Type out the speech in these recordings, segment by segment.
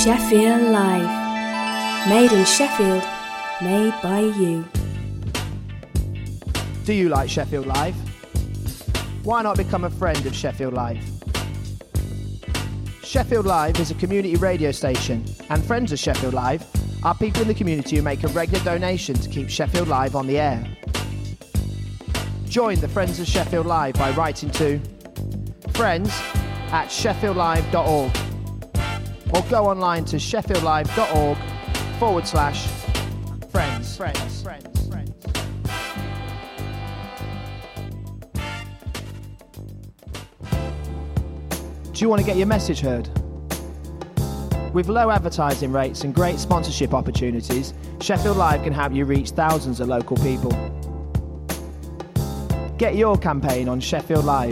Sheffield Live. Made in Sheffield, made by you. Do you like Sheffield Live? Why not become a friend of Sheffield Live? Sheffield Live is a community radio station, and friends of Sheffield Live are people in the community who make a regular donation to keep Sheffield Live on the air. Join the Friends of Sheffield Live by writing to friends@sheffieldlive.org or go online to sheffieldlive.org/friends. Do you want to get your message heard? With low advertising rates and great sponsorship opportunities, Sheffield Live can help you reach thousands of local people. Get your campaign on Sheffield Live.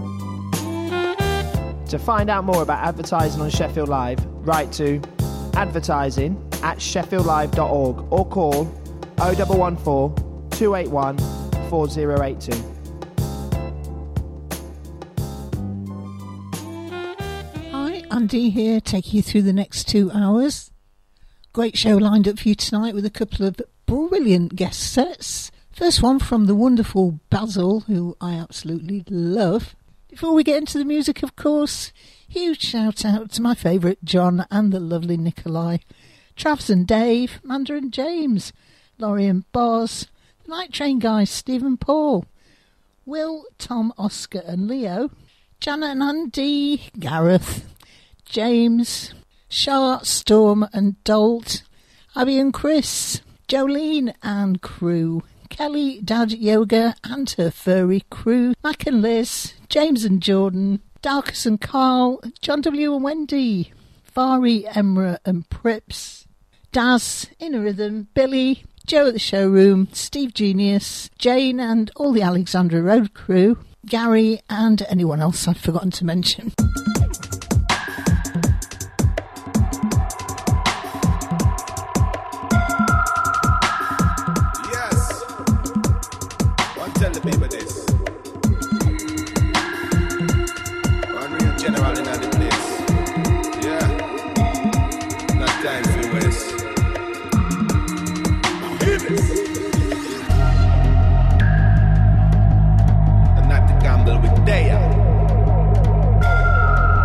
To find out more about advertising on Sheffield Live, write to advertising@sheffieldlive.org or call 0114 281 4082. Andy here, taking you through the next 2 hours. Great show lined up for you tonight with a couple of brilliant guest sets. First one from the wonderful Basil, who I absolutely love. Before we get into the music, of course, huge shout out to my favourite John and the lovely Nikolai, Travs and Dave, Manda and James, Laurie and Boz, the Night Train guys, Steve and Paul, Will, Tom, Oscar and Leo, Janet and Andy, Gareth, James, Charlotte, Storm and Dolt, Abby and Chris, Jolene and crew, Kelly, Dad Yoga and her furry crew, Mac and Liz, James and Jordan, Darkus and Carl, John W and Wendy, Fari, Emra and Prips, Daz, Inner Rhythm, Billy, Joe at the Showroom, Steve Genius, Jane and all the Alexandra Road crew, Gary and anyone else I've forgotten to mention. Tell the people this. One real general in the place. Yeah. Not time for West. Now hear this. And not the gamble with Daya.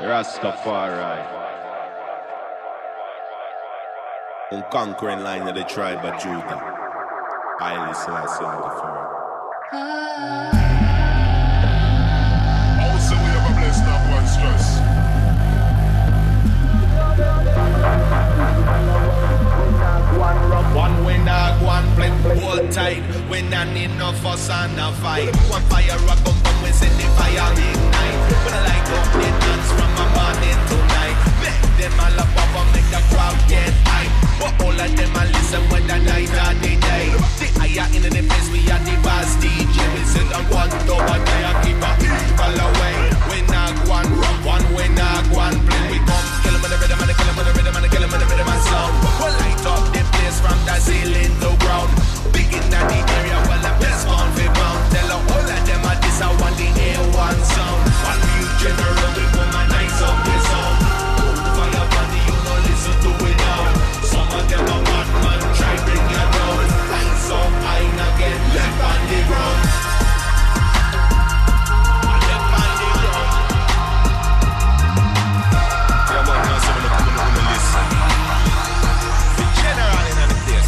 Rastafari. Conquering line of the tribe of Judah. Haile Selassie the first. Also, we have a blessed up one stress. One win dog, one play, hold tight. We not need no fuss and no fight. One fire rock on bomb, we set the fire ignite. When I light up the dance from my morning to night. Make them all up and make the crowd get hype. But all of them a listen when the night or the day. The higher in the place, we are the boss DJ. We sit on one door, but they are keep a evil away. We not one rock, one we not one play. We come kill them with the rhythm and kill them with the rhythm and kill them with the rhythm and sound. We light up the place from the ceiling to ground. Big in the area, well the best one for pound. Tell all of them are this, I want the A1 sound. One new general, we come and nice up the sound. Fire body, you know listen to it now. Some of them are bad man, try bring you down. Lights up, I not get left on the ground. Left on the ground. Yeah man, now some of them come on the list. The general in the place.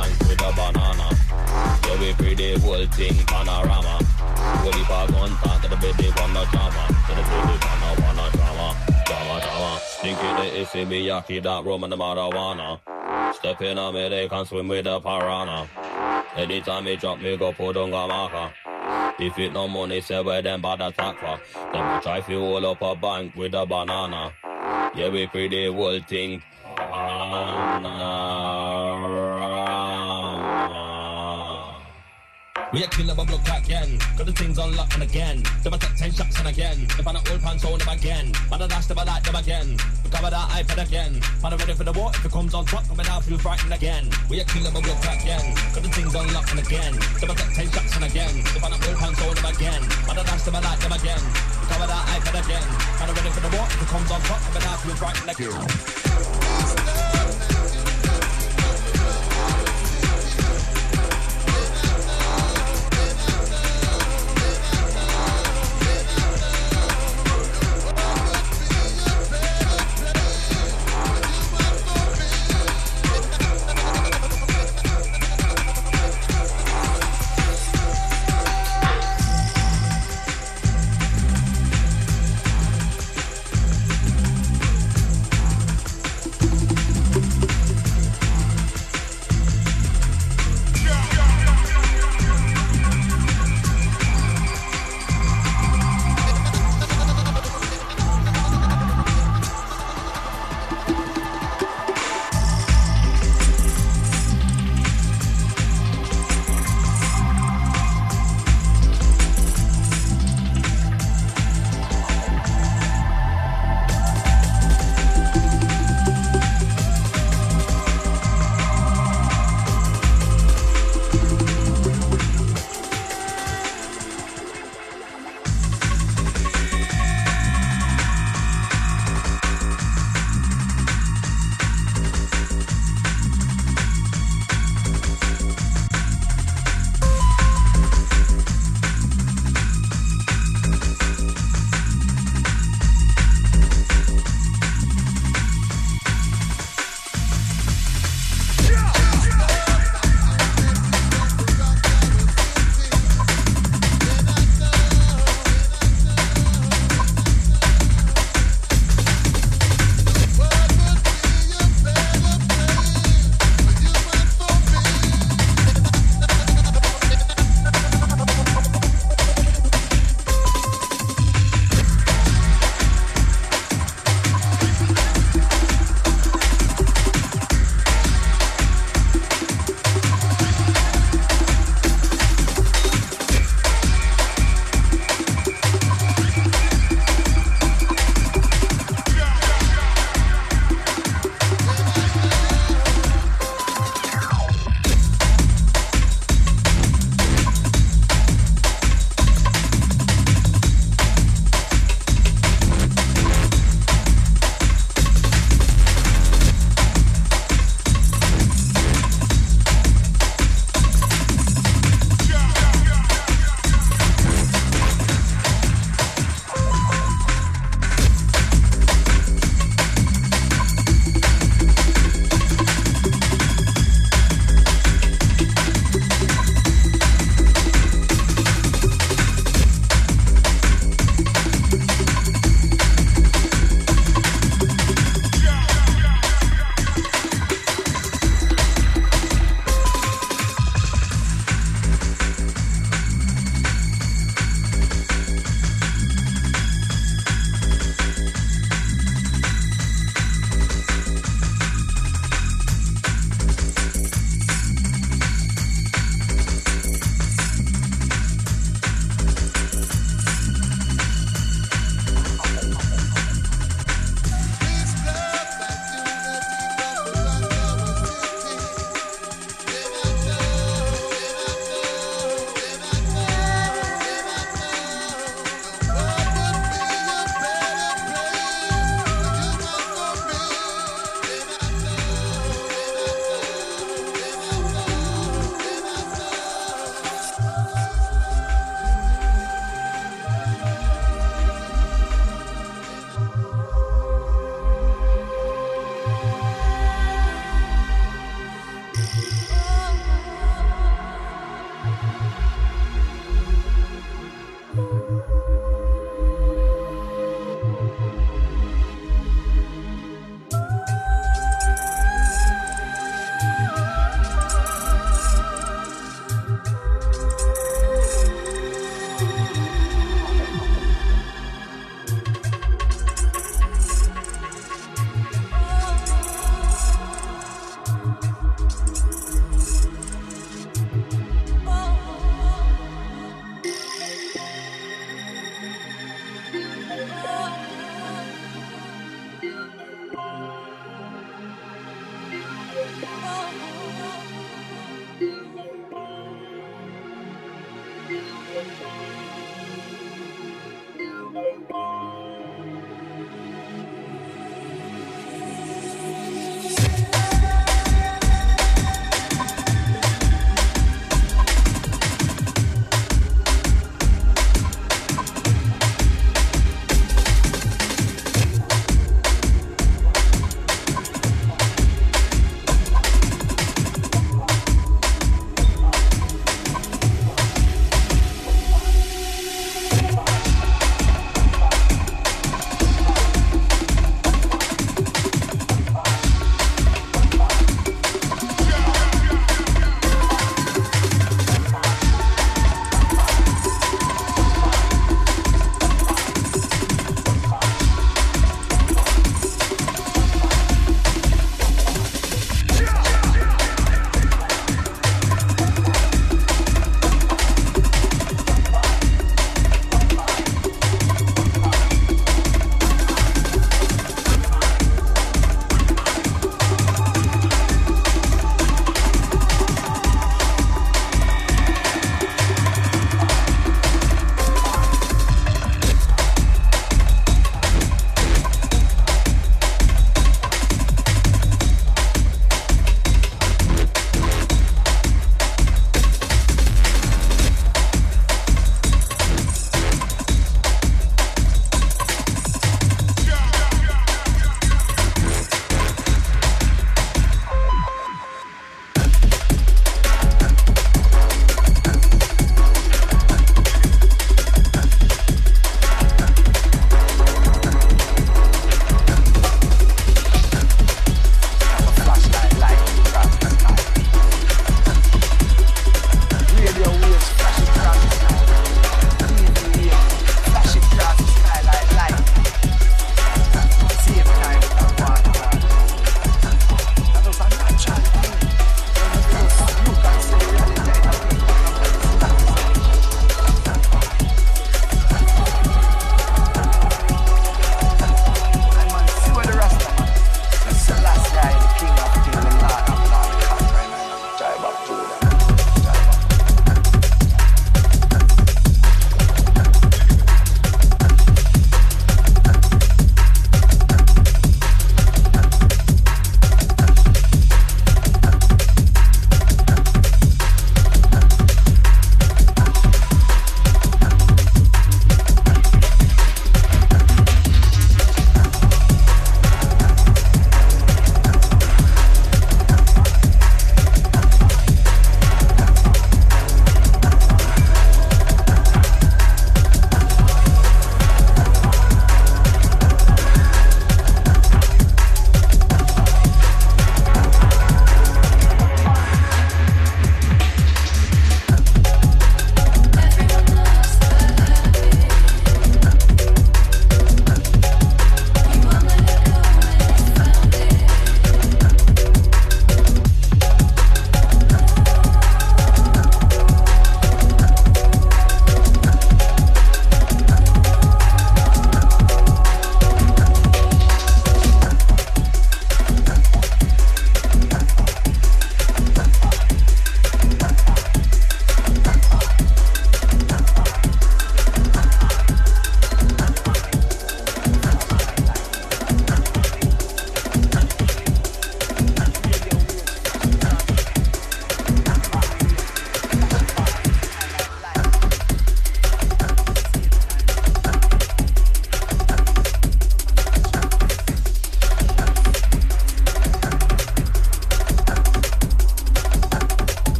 bank with a banana. Yeah, we free the whole thing panorama. When we park on top to the baby wanna drama. To the baby wanna drama. Drama. Stinky the issy me yaki that rum and the marijuana. Step in a me they can swim with the piranha. Anytime me drop me go put on gamaka. If it no money say where them bad attack for. Then we try to hold up a bank with a banana. Yeah, we free the whole thing. We a killer but blood crack again. Got the things unlocked and again. Them a take 10 shots and again. If I not old pants on them again. Man a dash them I like them again. We cover that iPad again. Man a ready for the war. If it comes on top, coming out feel frightened again. We a killer but blood crack again. Got the things unlocked and again. Them a take 10 shots and again. If I not old pants on them again. Man a dash them I like them again. We cover that iPad again. Man a ready for the war. If it comes on top, coming out feel frightened again.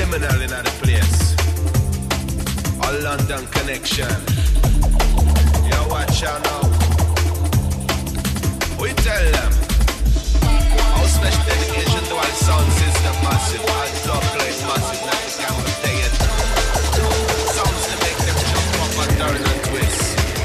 Criminal in the place. A London connection. Yo, watch out now. We tell them. Our special dedication to our sound system massive. Our dub plate massive. Like the camera playing. Sounds to make them jump up and turn and twist.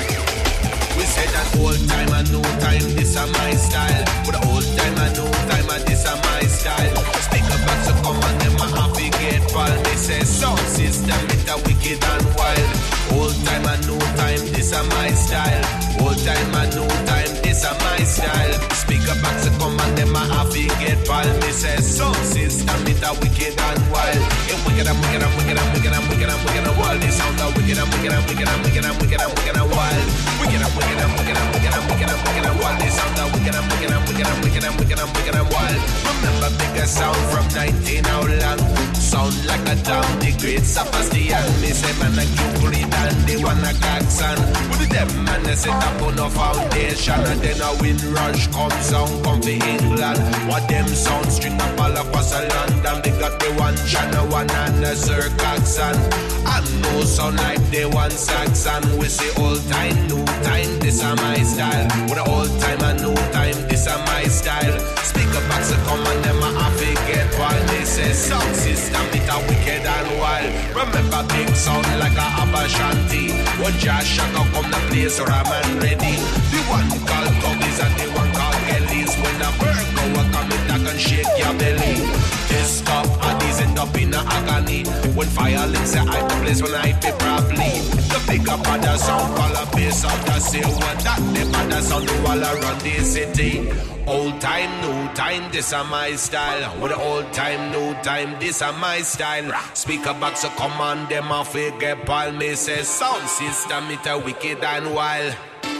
We say that old time and new time, this are my style. But old time and new time and this are my style. Speak up back so come on them and happy get pal. They say sound system it a wicked and wild. Old time and new time, this are my style. Old time and new time, this are my style. Speak up back so come on them and happy get pal. They say sound system it a wicked and wild. It wicked and wicked and wicked and wicked and wicked and wicked and wild. They sound a wicked and wicked and wicked and wicked and wicked and wicked and wild. Wicked and wicked and wicked and wicked and wicked and wicked and wild. They sound a wicked and wicked and wicked and wicked and wicked and wicked and wild. Remember bigger sound from 19 how long? Sound like a damn the great Sebastian. Me say man a Cupid and they wanna Jackson. With them man they set up on a foundation. And then a wind rush comes sound come for England. What them sound string up all across London. They got the one China one and a Sir Coxon. And no sound like the one Saxon. We say old time, new time, this are my style. With the old time and new time, this are my style. Speaker box a come and them a have to get wild. They say sound system it a wicked and wild. Remember big sound like a Abashanti. One Josh Shaka come the place or a man ready. The one called Cubbies and the one called Kellys. When a bird go a come it that can shake your belly. This stuff and these end up in a agony. When fire links I the place when I pay properly. The big up of the sound call a base of the say what that the other sound do all around the city. Old time, new time, this are my style. With the old time, new time, this are my style. Speaker box a command them off a get pal. Me say sound system it a wicked and wild.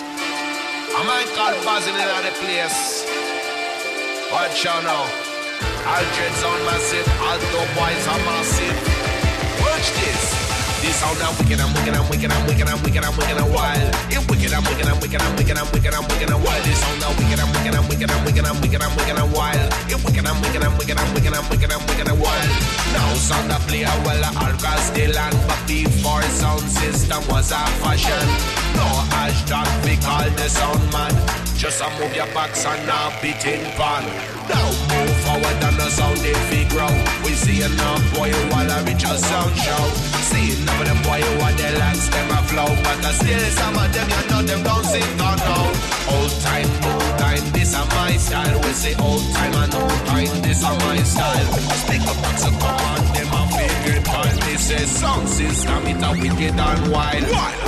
I might call buzzing in the place. Watch out now. All dreads sound massive, all dope boys are massive. Watch this. This sound a wicked and wicked and wicked and wicked and wicked and wicked and wild. It wicked and wicked and wicked and wicked and wicked and wicked and wild. This sound a wicked and wicked and wicked and wicked and wicked and wicked and wild. It wicked and wicked and wicked and wicked and wicked and wicked and wild. Now sound a play a well all cause they land, but before sound system was a fashion. No hashtag we call the sound man. Just a move your backs and now beating pan. Now move forward and the sound they figure out. We see enough boy while I reach a sound show. See enough of them boy what they legs them a flow. But still some of them you know them don't sing on now. Old time, new time, this are my style. We say old time and new time, this are my style. Speak up and so come on, them a figure time. They say sound system it a wicked and wild.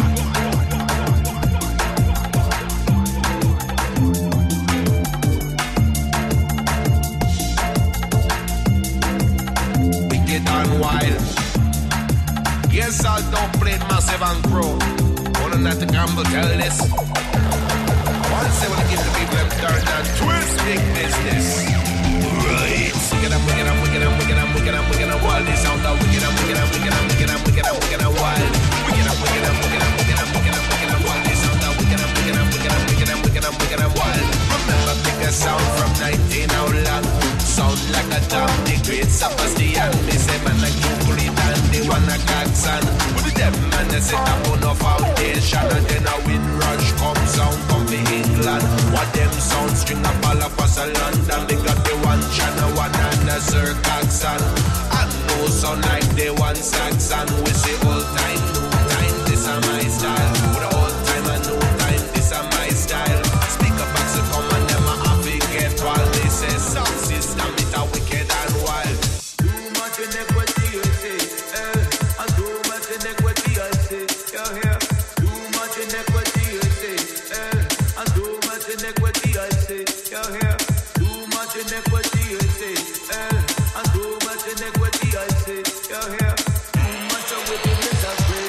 And wild. Yes, I don't play massive and grow. Wanna not to gamble, tell this. Once they wanna give the people them turn and twist big business. Right. Wicked and wicked and wicked and wicked and wicked and wicked and wild. This sound out wicked and wicked and wicked and wicked and wicked and wicked and wild. Wicked and wicked and wicked and wicked and wicked and wicked and wild. This sound out wicked and wicked and wicked and wicked and wicked and wicked and wild. Remember bigger sound from 19 how long. Sound like a damn the great Sebastian. Me say man a Cupid and they wanna Jackson. With them man they set up on a foundation. And then a wind rush come sound come for England. What them sound string up all across London. They got the one China one and a Sir Coxon. And no sound like the one Saxon. We say old time, new time, this are my style. With old time and new time, this are my style. Speak up back so come and them a happy get while they say sound system it a wicked and wild. Too much iniquity I say, and too much iniquity I say, you hear? Too much iniquity I say, and too much iniquity I say, you hear? Too much iniquity I say, and too much iniquity I say, you hear? Too much of wickedness I pray.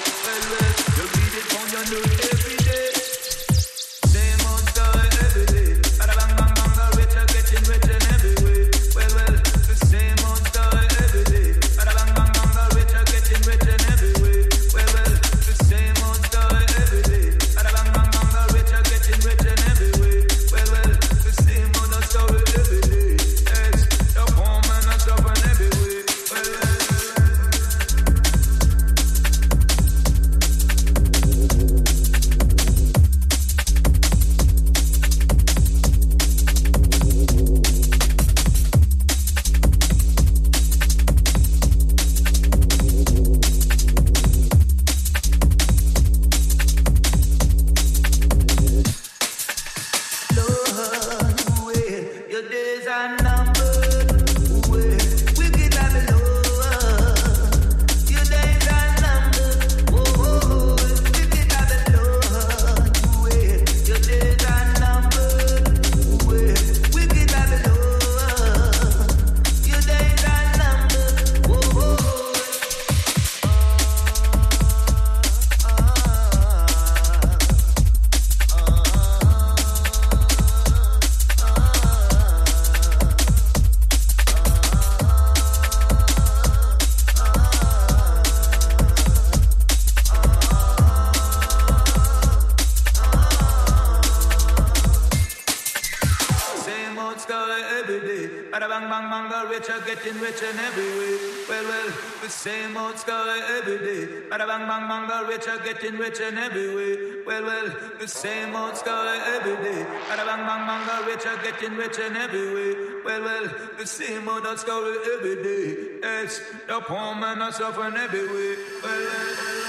richer, getting richer in every way. Well, the same old story every day. Bada bang bang bang, the richer, getting richer in every way. Well, the same old story every day. Bada bang bang bang, the richer, getting richer in every way. Well, the same old story every day. Yes, the poor man are suffering every way. Well.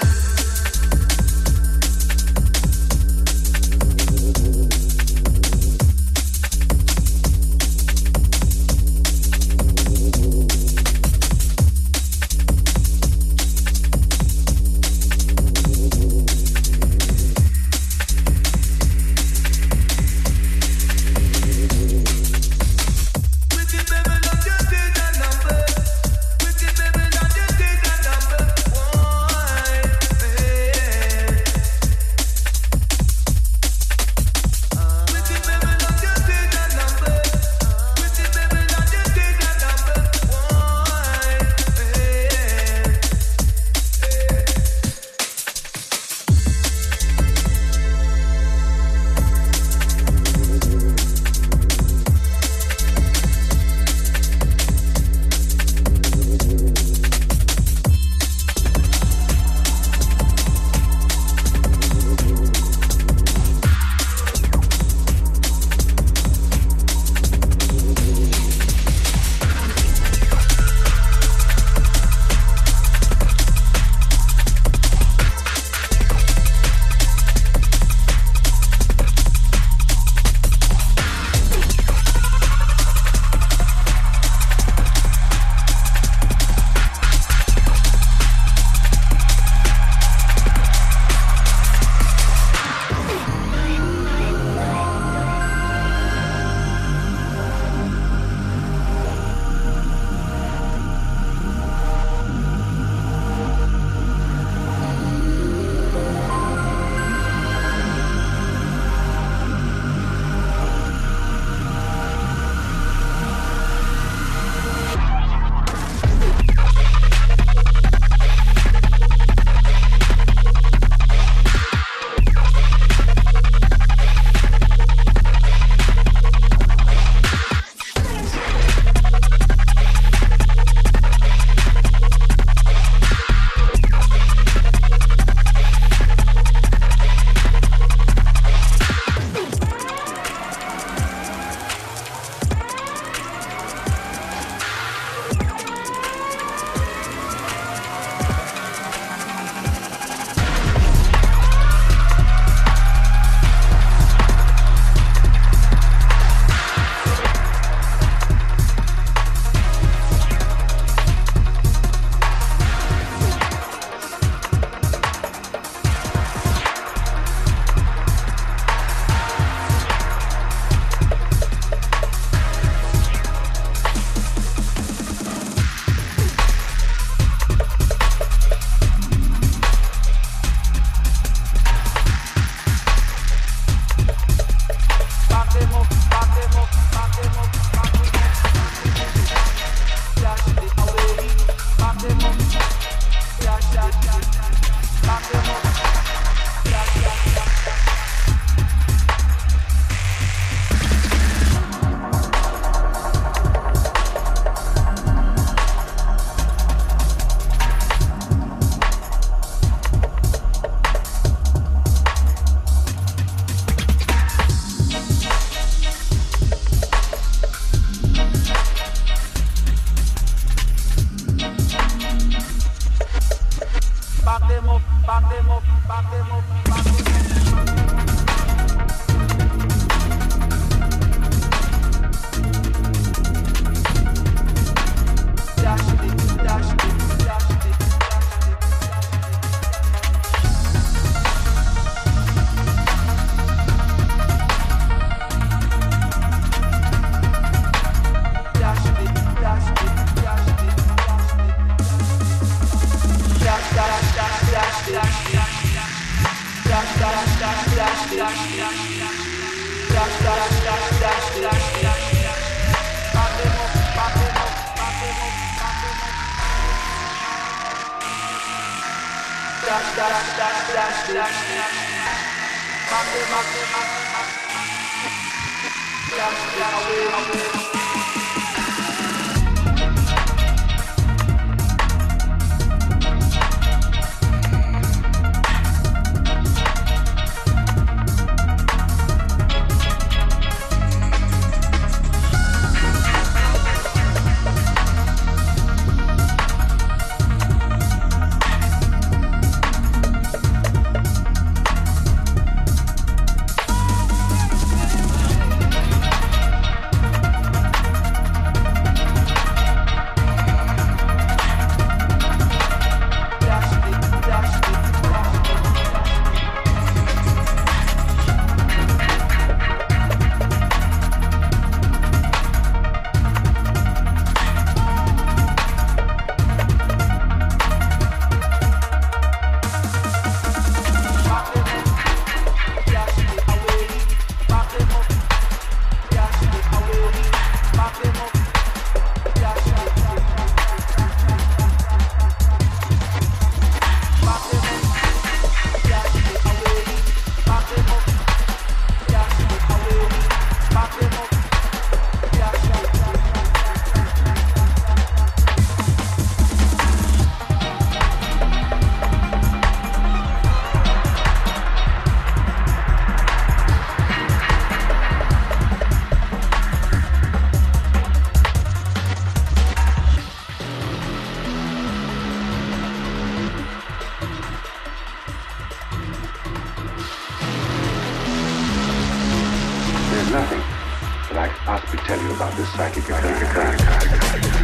about this psychic occurrence.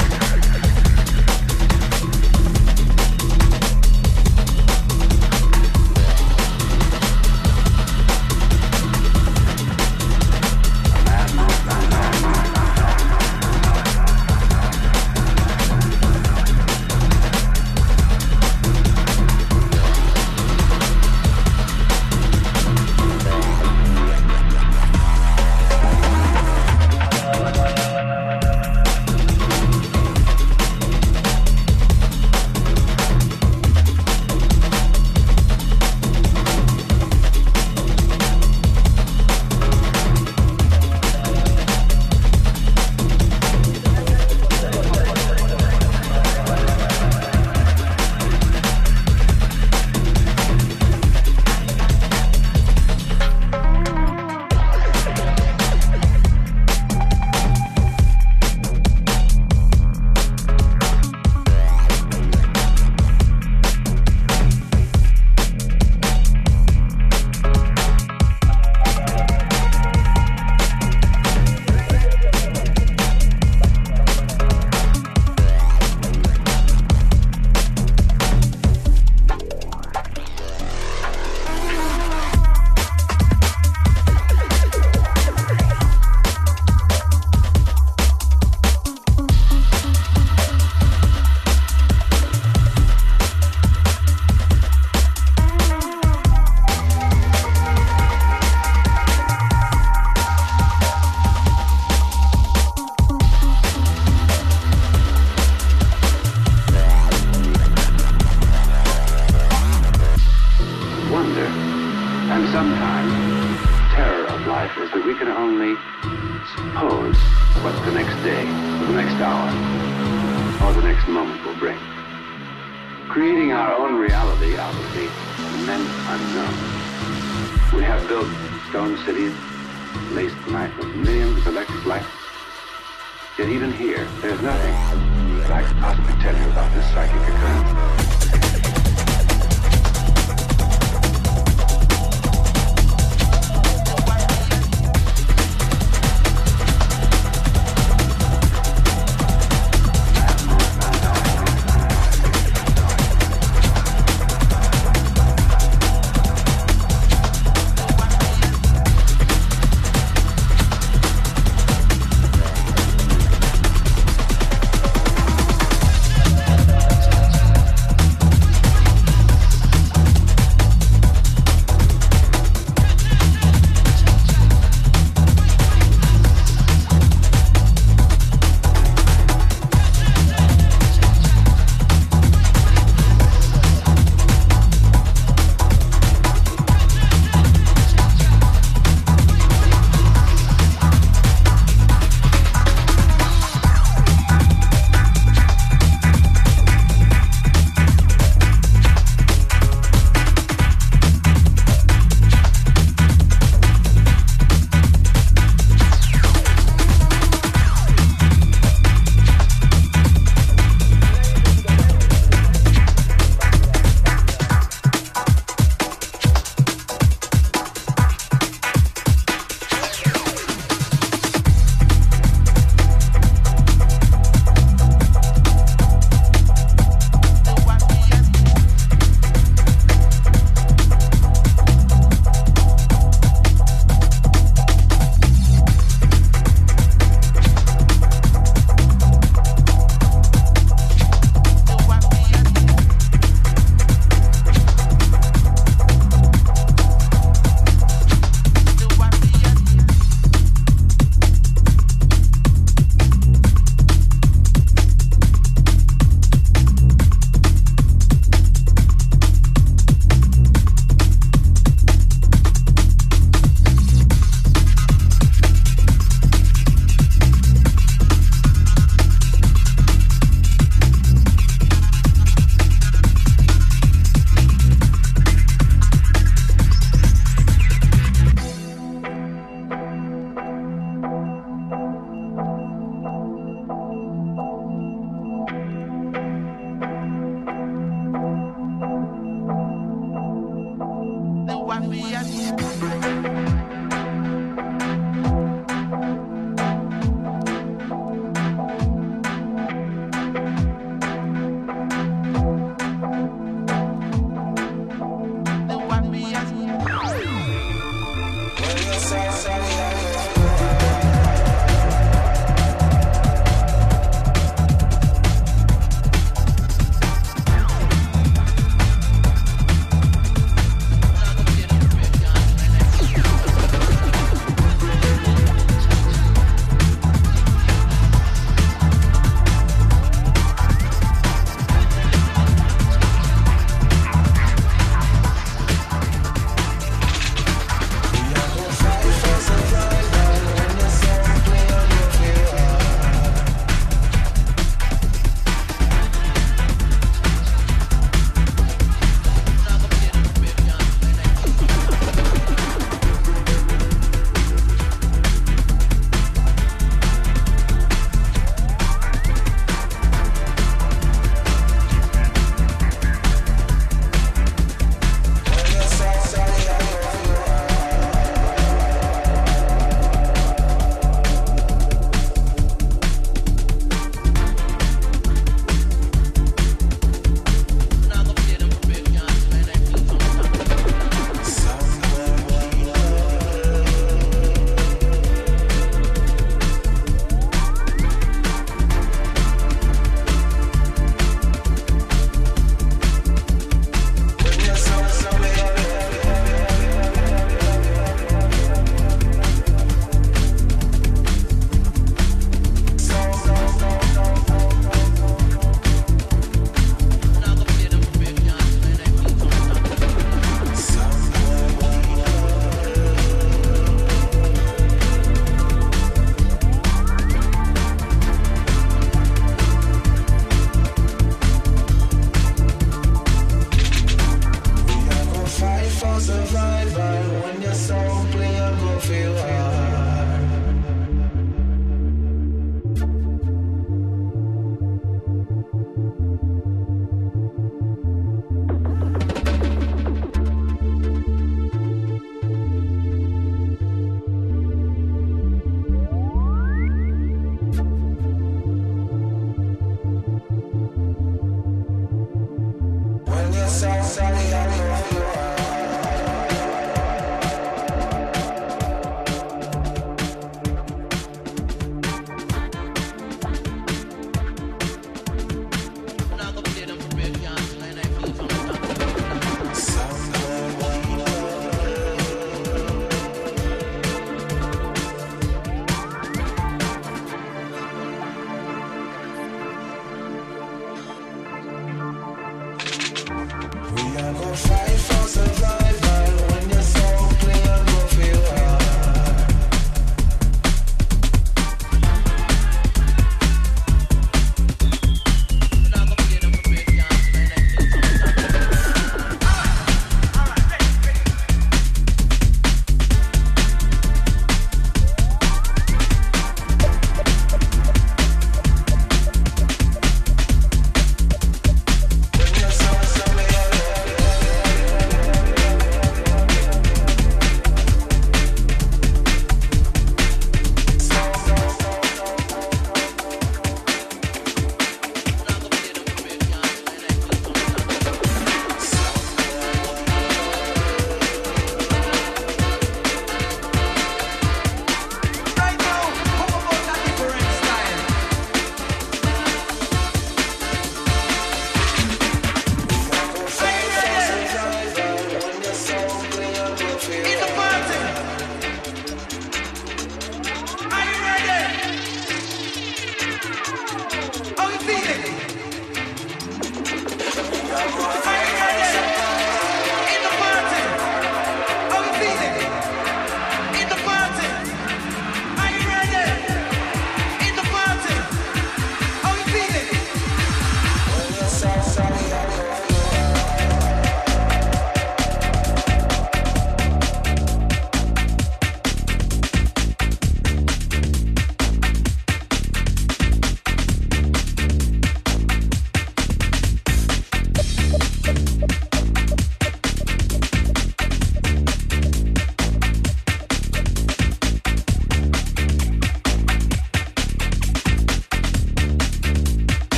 South,